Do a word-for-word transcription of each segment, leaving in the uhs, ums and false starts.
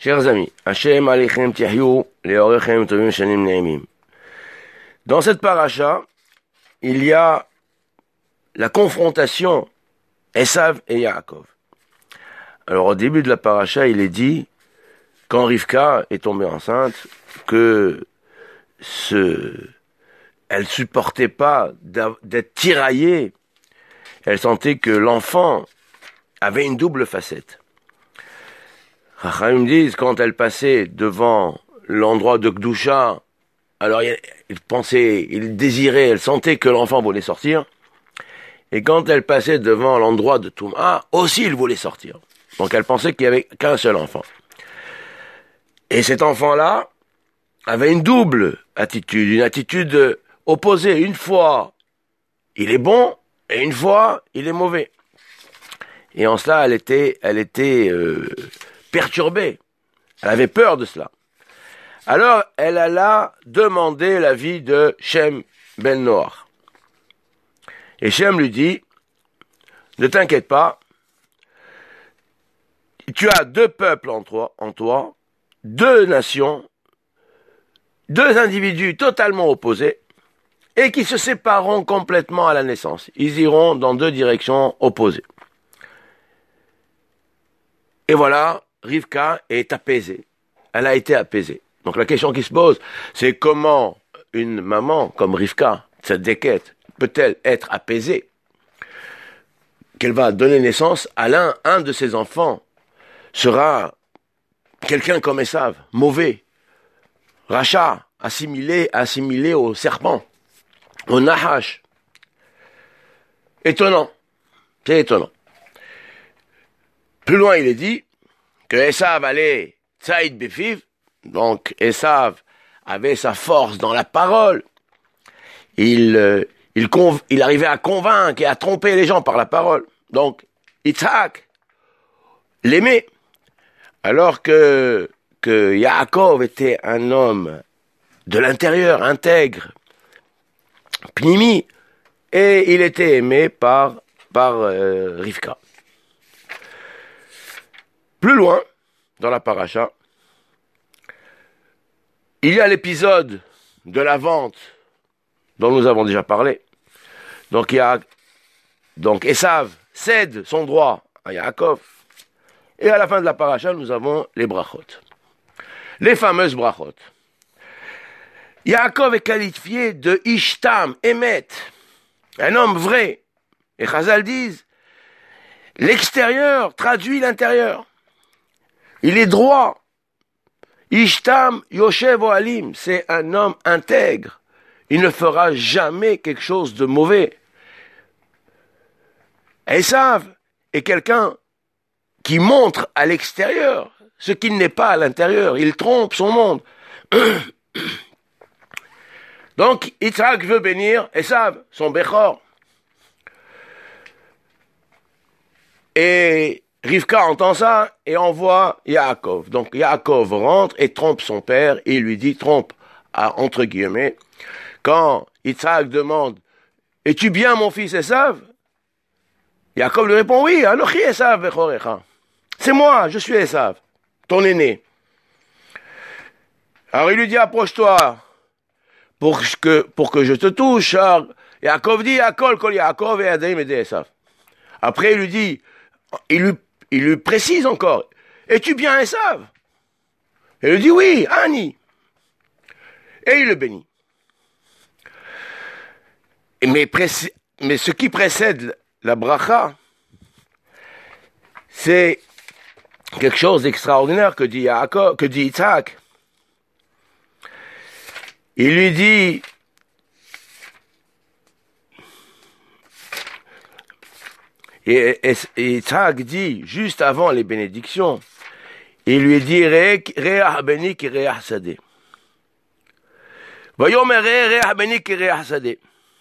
Chers amis, Hashem Alechem Tihyou, Leorechem Tovim Shanim Ne'emim. Dans cette paracha, il y a la confrontation Esav et Yaakov. Alors au début de la paracha, il est dit, quand Rivka est tombée enceinte, que ce, elle supportait pas d'être tiraillée, elle sentait que l'enfant avait une double facette. Chachamim disent, quand elle passait devant l'endroit de Kdusha, alors il, il pensait, il désirait, elle sentait que l'enfant voulait sortir, et quand elle passait devant l'endroit de Touma, aussi il voulait sortir. Donc elle pensait qu'il n'y avait qu'un seul enfant. Et cet enfant-là avait une double attitude, une attitude opposée. Une fois, il est bon, et une fois, il est mauvais. Et en cela, elle était, elle était euh, perturbée. Elle avait peur de cela. Alors, elle alla demander l'avis de Shem ben Noach. Et Shem lui dit, ne t'inquiète pas, tu as deux peuples en toi, en toi, deux nations, deux individus totalement opposés, et qui se sépareront complètement à la naissance. Ils iront dans deux directions opposées. Et voilà, Rivka est apaisée. Elle a été apaisée. Donc la question qui se pose, c'est comment une maman comme Rivka, cette déquête, peut-elle être apaisée? Qu'elle va donner naissance à l'un, un de ses enfants sera quelqu'un comme Esav, mauvais, rachat, assimilé, assimilé au serpent, au Nahash. Étonnant, c'est étonnant. Plus loin, il est dit que Esav allait Tsaïd Befiv, donc Esav avait sa force dans la parole. Il, euh, il, conv- il arrivait à convaincre et à tromper les gens par la parole. Donc, Yitzhak l'aimait. Alors que, que Yaakov était un homme de l'intérieur, intègre, pnimi, et il était aimé par, par euh, Rivka. Plus loin, dans la paracha, il y a l'épisode de la vente dont nous avons déjà parlé. Donc, il y a, donc Esav cède son droit à Yaakov. Et à la fin de la paracha, nous avons les brachot. Les fameuses brachot. Yaakov est qualifié de Ishtam, Emet, un homme vrai. Et Chazal disent, l'extérieur traduit l'intérieur. Il est droit. Ishtam Yoshev Ohalim, c'est un homme intègre. Il ne fera jamais quelque chose de mauvais. Esav est quelqu'un qui montre à l'extérieur ce qu'il n'est pas à l'intérieur. Il trompe son monde. Donc, Yitzhak veut bénir Esav, son Bechor. Et Rivka entend ça et envoie Yaakov. Donc Yaakov rentre et trompe son père et il lui dit, trompe, à, entre guillemets, quand Yitzhak demande, es-tu bien mon fils Esav? Yaakov lui répond, oui, Anochi Esav Bechorecha. C'est moi, je suis Esav, ton aîné. Alors il lui dit, approche-toi pour que, pour que je te touche. Alors, Yaakov dit, Akol kol Yaakov et Adaim et Esav. Après il lui dit, il lui Il lui précise encore, es-tu bien Esav? Elle lui dit, oui, Ani. Et il le bénit. Mais, préc- mais ce qui précède la bracha, c'est quelque chose d'extraordinaire que dit Yaakov, que dit Yitzhak. Il lui dit, Et, et, et Yitzhak dit, juste avant les bénédictions, il lui dit, Re'ah beni ki re'ah sadeh. Vayomer Re'ah beni ki re'ah sadeh.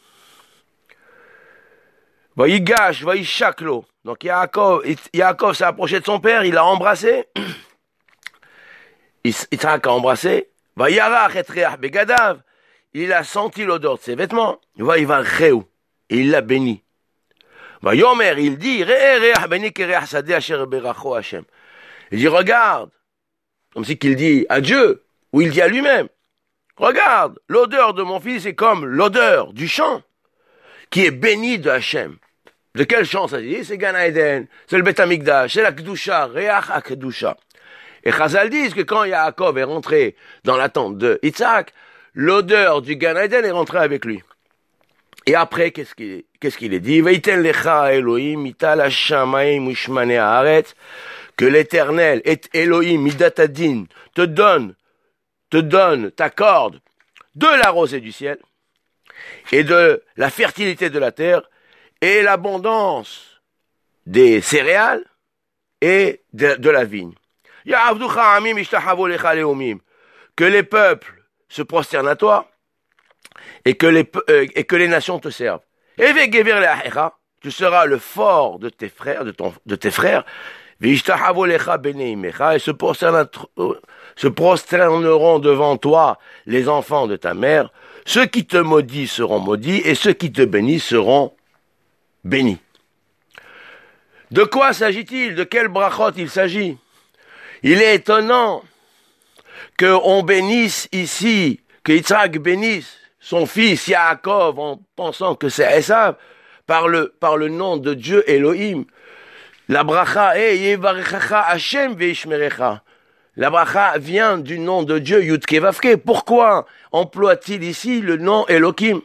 Vayigash, vayishaklo. Donc Yaakov, Yaakov s'est approché de son père, il l'a embrassé. Yitzhak a embrassé. Vayarach et re'ah begadav. Il a senti l'odeur de ses vêtements. Vayivarcheu. Et il l'a béni. Vayomer, il dit, il dit, regarde, comme si qu'il dit à Dieu, ou il dit à lui-même, regarde, l'odeur de mon fils est comme l'odeur du champ, qui est béni de Hachem. De quel champ ça dit? C'est Gan Eden, c'est le Beth Amikdash, c'est la Kedusha, Reach HaKedusha. Et Chazal disent que quand Yaakov est rentré dans la tente de Yitzhak, l'odeur du Gan Eden est rentrée avec lui. Et après, qu'est-ce qu'il, qu'est-ce qu'il est dit? Veiten lecha Elohim mital hashamayim ushmanei haaretz, que l'Éternel est Elohim midatadin, te donne, te donne, t'accorde de la rosée du ciel et de la fertilité de la terre et l'abondance des céréales et de, de la vigne. Ya'avducha amim ishtachavu lecha leumim, que les peuples se prosternent à toi et que les, euh, et que les nations te servent. Et vegever le'achecha, tu seras le fort de tes frères, de, ton, de tes frères, ve'ishtachavu lecha bnei imecha, et se prosterneront, se prosterneront devant toi les enfants de ta mère. Ceux qui te maudissent seront maudits, et ceux qui te bénissent seront bénis. De quoi s'agit-il? De quel brachot il s'agit? Il est étonnant qu'on bénisse ici, que Yitzhak bénisse son fils Yaakov en pensant que c'est Esav, par le, par le nom de Dieu Elohim. La bracha est Yevarechacha Hashem veishmerecha. La bracha vient du nom de Dieu Yudke Vavke. Pourquoi emploie-t-il ici le nom Elohim?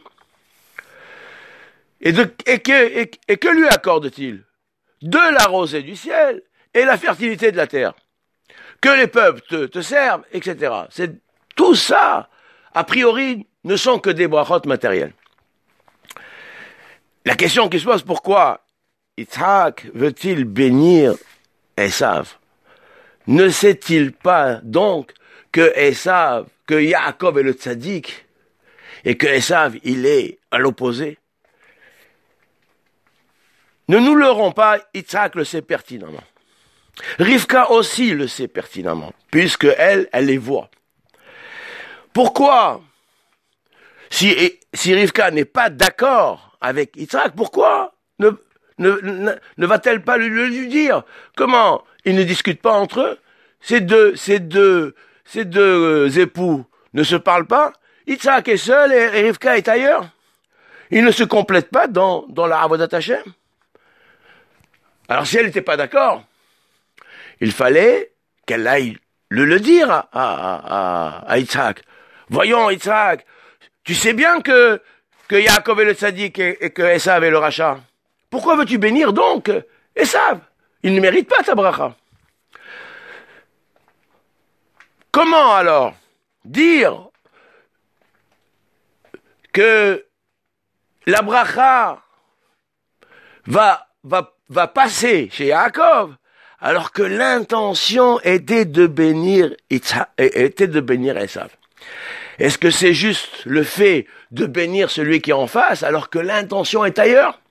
Et, de, et, que, et, et que lui accorde-t-il? De la rosée du ciel et la fertilité de la terre. Que les peuples te, te servent, et cetera. C'est, tout ça, a priori, ne sont que des brachot matériels. La question qui se pose, pourquoi Yitzhak veut-il bénir Esav? Ne sait-il pas donc que Esav, que Yaakov est le tzaddik, et que Esav, il est à l'opposé? Ne nous leurrons pas, Yitzhak le sait pertinemment. Rivka aussi le sait pertinemment, puisque elle, elle les voit. Pourquoi, si, si Rivka n'est pas d'accord avec Yitzhak, pourquoi ne, ne, ne, ne va-t-elle pas lui, lui dire? Comment ils ne discutent pas entre eux? Ces deux, ces deux, ces deux époux ne se parlent pas? Yitzhak est seul et, et Rivka est ailleurs? Ils ne se complètent pas dans, dans la Avodat Hashem? Alors si elle n'était pas d'accord, il fallait qu'elle aille le, le dire à, à, à, à Yitzhak. Voyons, Yitzhak, tu sais bien que, que Yaakov est le tzaddik et, et que Esav est le rachat. Pourquoi veux-tu bénir donc Esav? Il ne mérite pas ta bracha. Comment alors dire que la bracha va, va, va passer chez Yaakov, alors que l'intention était de bénir Yitzhak, était de bénir Esav? Est-ce que c'est juste le fait de bénir celui qui est en face, alors que l'intention est ailleurs?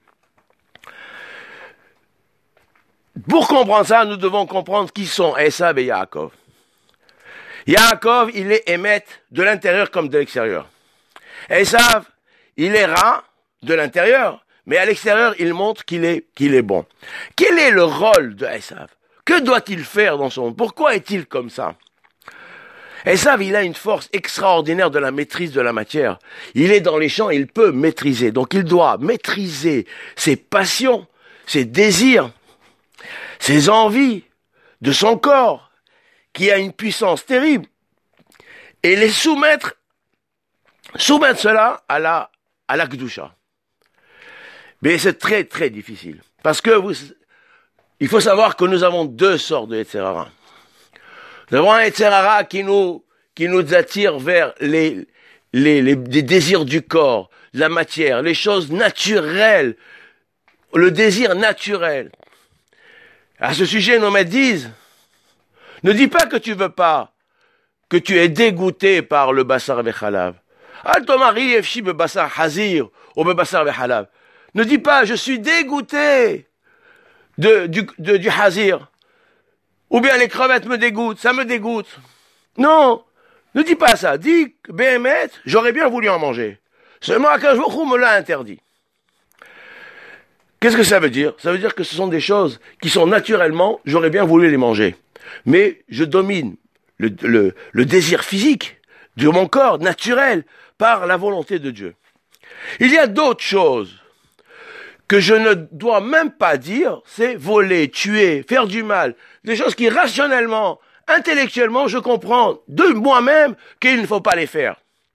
Pour comprendre ça, nous devons comprendre qui sont Esav et Yaakov. Yaakov, il est émet de l'intérieur comme de l'extérieur. Esav, il est rat de l'intérieur, mais à l'extérieur, il montre qu'il est, qu'il est bon. Quel est le rôle de Esav? Que doit-il faire dans son monde? Pourquoi est-il comme ça? Esav, il a une force extraordinaire de la maîtrise de la matière. Il est dans les champs, il peut maîtriser. Donc il doit maîtriser ses passions, ses désirs, ses envies de son corps, qui a une puissance terrible, et les soumettre, soumettre cela à la, à la Kedusha. Mais c'est très très difficile. Parce que vous, il faut savoir que nous avons deux sortes de Yetzer Hara. Nous avons un Yetzer Hara qui nous, qui nous attire vers les, les, les, les désirs du corps, la matière, les choses naturelles, le désir naturel. À ce sujet, nos maîtres disent, ne dis pas que tu veux pas, que tu es dégoûté par le basar vechalav. Al tomari efshi be basar hazir ou be basar vechalav. Ne dis pas, je suis dégoûté de, du, de, du hazir. Ou bien les crevettes me dégoûtent, ça me dégoûte. Non, ne dis pas ça. Dis, Béhémet, j'aurais bien voulu en manger. Seulement Akadosh Baruch Hu me l'a interdit. Qu'est-ce que ça veut dire? Ça veut dire que ce sont des choses qui sont naturellement, j'aurais bien voulu les manger. Mais je domine le, le, le désir physique de mon corps naturel par la volonté de Dieu. Il y a d'autres choses que je ne dois même pas dire, c'est voler, tuer, faire du mal, des choses qui rationnellement, intellectuellement, je comprends de moi-même qu'il ne faut pas les faire.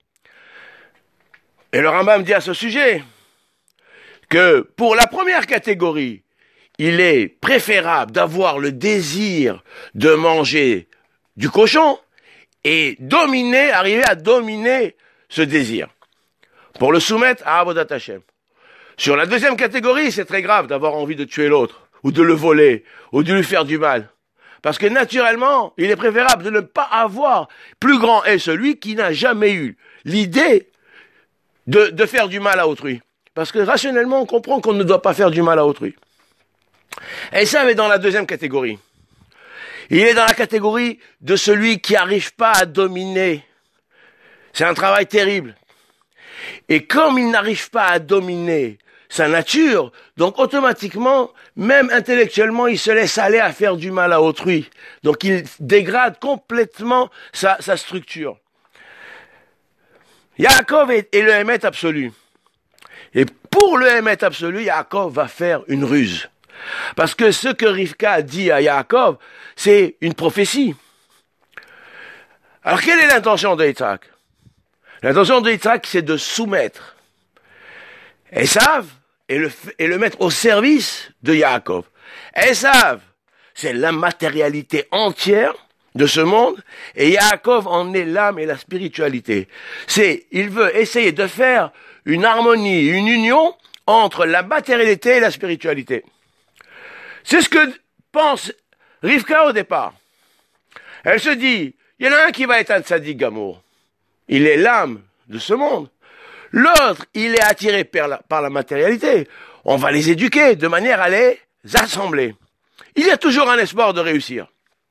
Et le Rambam dit à ce sujet que pour la première catégorie, il est préférable d'avoir le désir de manger du cochon et dominer, arriver à dominer ce désir pour le soumettre à Avodat Hashem. Sur la deuxième catégorie, c'est très grave d'avoir envie de tuer l'autre, ou de le voler, ou de lui faire du mal. Parce que naturellement, il est préférable de ne pas avoir. Plus grand est celui qui n'a jamais eu l'idée de, de faire du mal à autrui. Parce que rationnellement, on comprend qu'on ne doit pas faire du mal à autrui. Et ça, est dans la deuxième catégorie. Il est dans la catégorie de celui qui n'arrive pas à dominer. C'est un travail terrible. Et comme il n'arrive pas à dominer sa nature, donc automatiquement, même intellectuellement, il se laisse aller à faire du mal à autrui. Donc il dégrade complètement sa, sa structure. Yaakov est, est le Hémet absolu. Et pour le Hémet absolu, Yaakov va faire une ruse. Parce que ce que Rivka dit à Yaakov, c'est une prophétie. Alors quelle est l'intention de Yitzhak? L'intention de Yitzhak, c'est de soumettre Esav et le, et le mettre au service de Yaakov. Esav, c'est l'immatérialité entière de ce monde, et Yaakov en est l'âme et la spiritualité. C'est, il veut essayer de faire une harmonie, une union entre la matérialité et la spiritualité. C'est ce que pense Rivka au départ. Elle se dit, il y en a un qui va être un tzaddik gamour. Il est l'âme de ce monde. L'autre, il est attiré par la, par la matérialité. On va les éduquer de manière à les assembler. Il y a toujours un espoir de réussir.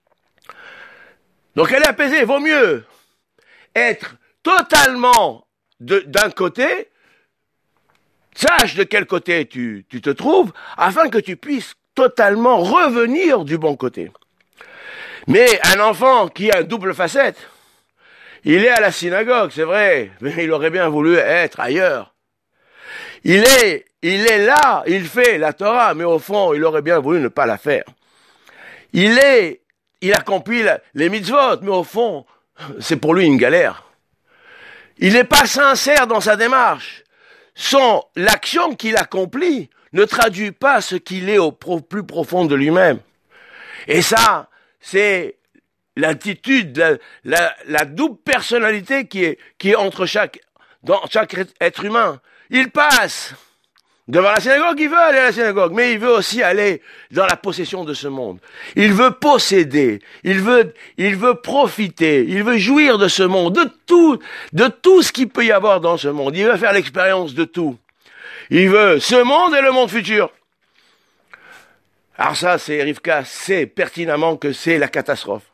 Donc elle est apaisée. Vaut mieux être totalement de, d'un côté, sache de quel côté tu, tu te trouves, afin que tu puisses totalement revenir du bon côté. Mais un enfant qui a une double facette, il est à la synagogue, c'est vrai, mais il aurait bien voulu être ailleurs. Il est, il est là, il fait la Torah, mais au fond, il aurait bien voulu ne pas la faire. Il est, il accomplit la, les mitzvot, mais au fond, c'est pour lui une galère. Il n'est pas sincère dans sa démarche. Son, l'action qu'il accomplit ne traduit pas ce qu'il est au pro, plus profond de lui-même. Et ça, c'est l'attitude, la, la, la double personnalité qui est, qui est entre chaque, dans chaque être humain. Il passe devant la synagogue, il veut aller à la synagogue, mais il veut aussi aller dans la possession de ce monde. Il veut posséder, il veut, il veut profiter, il veut jouir de ce monde, de tout, de tout ce qu'il peut y avoir dans ce monde. Il veut faire l'expérience de tout. Il veut ce monde et le monde futur. Alors ça, c'est Rivka sait pertinemment que c'est la catastrophe.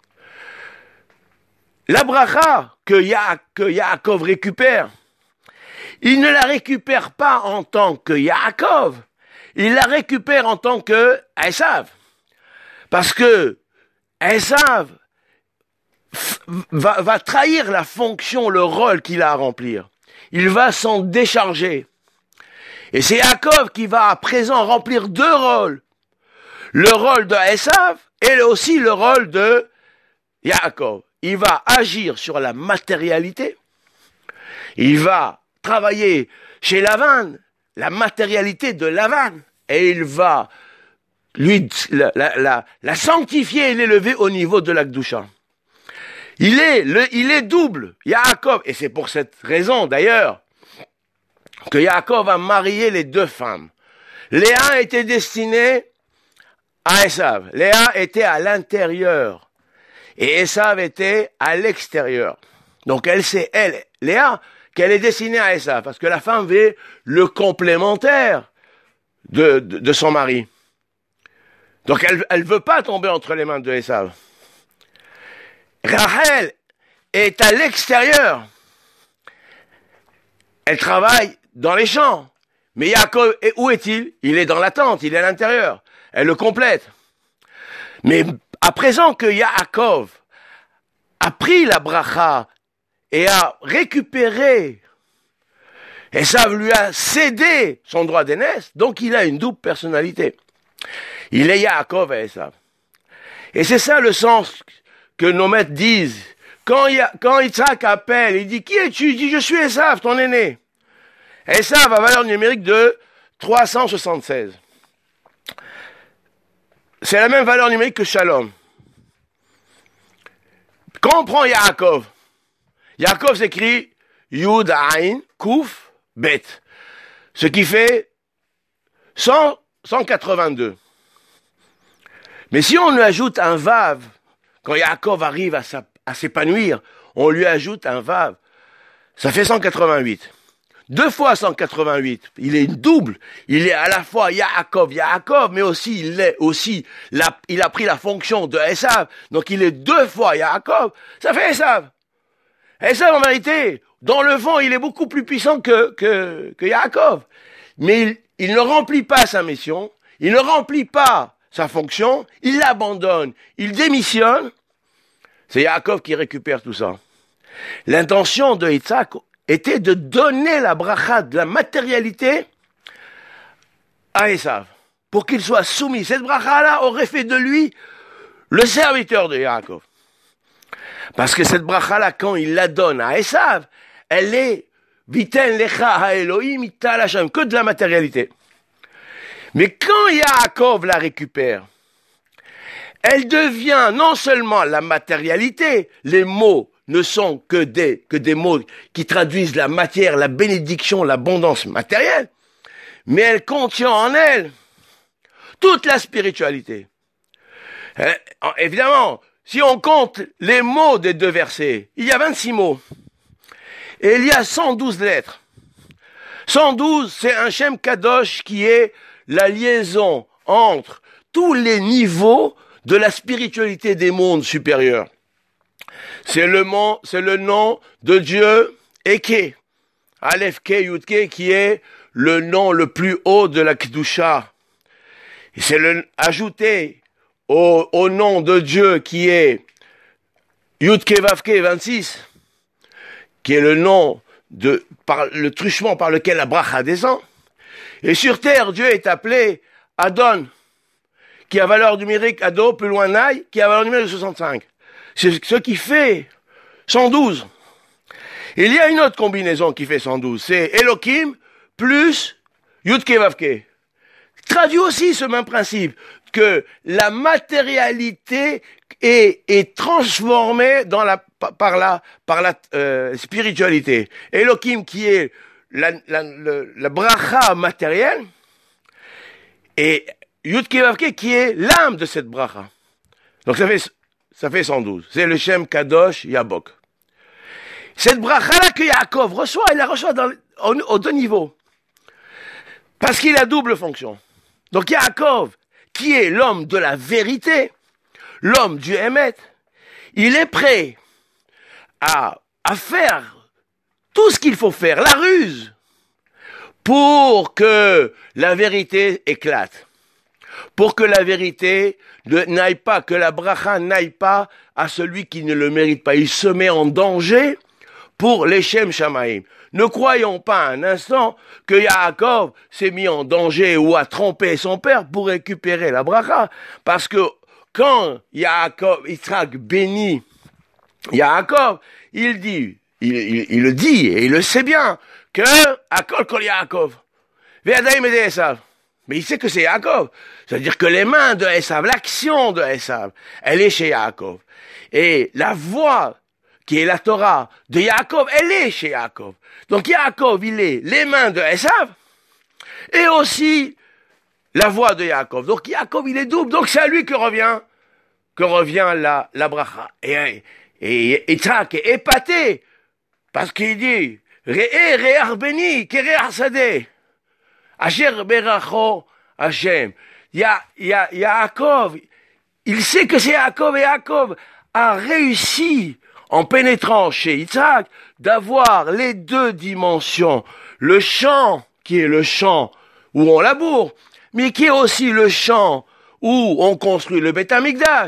La bracha que, Ya, que Yaakov récupère, il ne la récupère pas en tant que Yaakov, il la récupère en tant que Esav. Parce que Esav va, va trahir la fonction, le rôle qu'il a à remplir. Il va s'en décharger. Et c'est Yaakov qui va à présent remplir deux rôles. Le rôle de Esav et aussi le rôle de Yaakov. Il va agir sur la matérialité. Il va travailler chez Lavan, la matérialité de Lavan. Et il va lui, la, la, la, la sanctifier et l'élever au niveau de la Gdusha. Il est, le, il est double, Yaakov. Et c'est pour cette raison, d'ailleurs, que Yaakov a marié les deux femmes. Léa était destinée à Esav. Léa était à l'intérieur. Et Esav était à l'extérieur. Donc elle, c'est elle, Léa, qu'elle est destinée à Esav. Parce que la femme veut le complémentaire de, de, de son mari. Donc elle elle veut pas tomber entre les mains de Esav. Rachel est à l'extérieur. Elle travaille dans les champs. Mais Yaakov, où est-il? Il est dans la tente, il est à l'intérieur. Elle le complète. Mais à présent que Yaakov a pris la bracha et a récupéré, Esav lui a cédé son droit d'aînesse, donc il a une double personnalité. Il est Yaakov à Esav. Et c'est ça le sens que nos maîtres disent. Quand, y a, quand Yitzhak appelle, il dit « Qui es-tu » Il dit « Je suis Esav, ton aîné ». Esav a valeur numérique de trois cent soixante-seize. C'est la même valeur numérique que Shalom. Quand on prend Yaakov, Yaakov s'écrit Yud Ain Kuf Bet, ce qui fait cent, cent quatre-vingt-deux. Mais si on lui ajoute un Vav, quand Yaakov arrive à, sa, à s'épanouir, on lui ajoute un Vav, ça fait cent quatre-vingt-huit. Deux fois cent quatre-vingt-huit, il est double, il est à la fois Yaakov, Yaakov, mais aussi il est aussi, la, il a pris la fonction de Esav, donc il est deux fois Yaakov, ça fait Esav. Esav en vérité, dans le fond, il est beaucoup plus puissant que, que, que Yaakov, mais il, il ne remplit pas sa mission, il ne remplit pas sa fonction, il l'abandonne, il démissionne, c'est Yaakov qui récupère tout ça. L'intention de Yitzhak était de donner la bracha de la matérialité à Esav, pour qu'il soit soumis. Cette bracha-là aurait fait de lui le serviteur de Yaakov. Parce que cette bracha-là, quand il la donne à Esav, elle est viten lecha ha Elohim ital Hashem, que de la matérialité. Mais quand Yaakov la récupère, elle devient non seulement la matérialité, les mots ne sont que des, que des mots qui traduisent la matière, la bénédiction, l'abondance matérielle, mais elle contient en elle toute la spiritualité. Euh, évidemment, si on compte les mots des deux versets, il y a vingt-six mots, et il y a cent douze lettres. cent douze, c'est un Shem Kadosh qui est la liaison entre tous les niveaux de la spiritualité des mondes supérieurs. C'est le, mon, c'est le nom de Dieu Eke, Aleph Ke Yud Ke, qui est le nom le plus haut de la Kedusha. Et c'est le, ajouté au, au nom de Dieu qui est Yud Ke Vav Ke vingt-six, qui est le nom de, par le truchement par lequel la bracha descend. Et sur terre, Dieu est appelé Adon, qui a valeur numérique Ado, plus loin Naï, qui a valeur numérique de soixante-cinq. C'est ce qui fait cent douze. Il y a une autre combinaison qui fait cent douze. C'est Elohim plus Yudke Vavke. Traduit aussi ce même principe, que la matérialité est, est transformée dans la, par la, par la euh, spiritualité. Elohim qui est la, la, la, la bracha matérielle, et Yudke Vavke qui est l'âme de cette bracha. Donc ça fait... Ça fait cent douze. C'est le Shem Kadosh Yabok. Cette bracha-là que Yaakov reçoit, il la reçoit dans, au, aux deux niveaux. Parce qu'il a double fonction. Donc Yaakov, qui est l'homme de la vérité, l'homme du Hémet, il est prêt à, à faire tout ce qu'il faut faire, la ruse, pour que la vérité éclate. Pour que la vérité ne, n'aille pas, que la bracha n'aille pas à celui qui ne le mérite pas. Il se met en danger pour les Shem Shamaim. Ne croyons pas un instant que Yaakov s'est mis en danger ou a trompé son père pour récupérer la bracha. Parce que quand Yaakov, Yitzhak bénit Yaakov, il dit, il, il, il le dit et il le sait bien, que Akol Kol Yaakov, Ve'adaim ede Esav. Mais il sait que c'est Yaakov. C'est-à-dire que les mains de Esav, l'action de Esav, elle est chez Yaakov. Et la voix, qui est la Torah de Yaakov, elle est chez Yaakov. Donc Yaakov, il est les mains de Esav, et aussi la voix de Yaakov. Donc Yaakov, il est double. Donc c'est à lui que revient, que revient la, la bracha. Et, et Yitzhak est épaté, parce qu'il dit, Re'e re'ar beni, ke re'ar sadeh. Asher beracho Hashem. Ya, ya, Yaakov, il sait que c'est Yaakov, et Yaakov a réussi, en pénétrant chez Yitzhak, d'avoir les deux dimensions. Le champ, qui est le champ où on laboure, mais qui est aussi le champ où on construit le Beth Amikdash.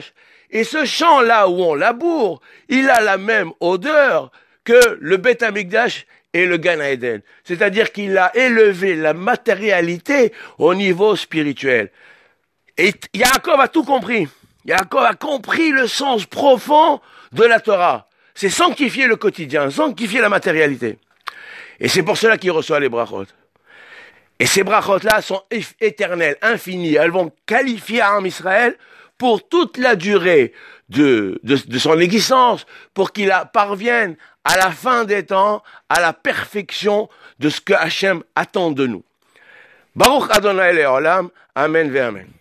Et ce champ-là où on laboure, il a la même odeur que le Beth Amikdash et le Gan Eden. C'est-à-dire qu'il a élevé la matérialité au niveau spirituel. Et Yaakov a tout compris. Yaakov a compris le sens profond de la Torah. C'est sanctifier le quotidien, sanctifier la matérialité. Et c'est pour cela qu'il reçoit les brachot. Et ces brachot-là sont éternelles, infinies. Elles vont qualifier Am Israël pour toute la durée de, de, de son existence, pour qu'il parvienne à la fin des temps, à la perfection de ce que Hachem attend de nous. Baruch Adonai Le'olam, Amen ve Amen.